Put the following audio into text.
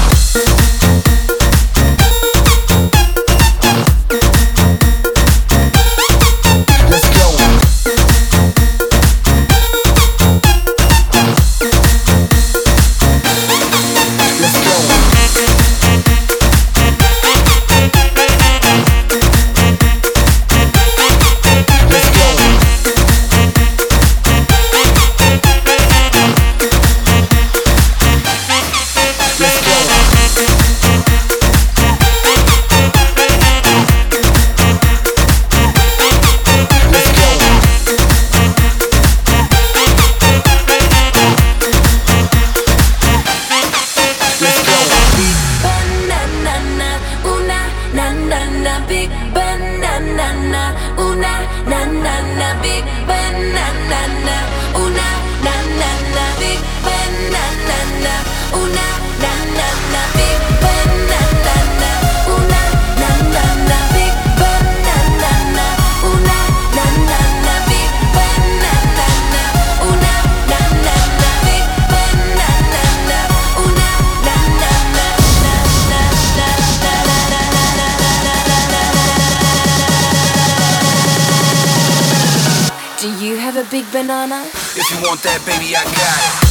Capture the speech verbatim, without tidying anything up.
Big banana, una na na na, big banana, una na na na, big banana, una na na na, big banana, una na na na, big banana, una na na na, big banana, una na na na, big banana, una na na na, na na na. Do you have a big banana? If you want that, baby, I got it.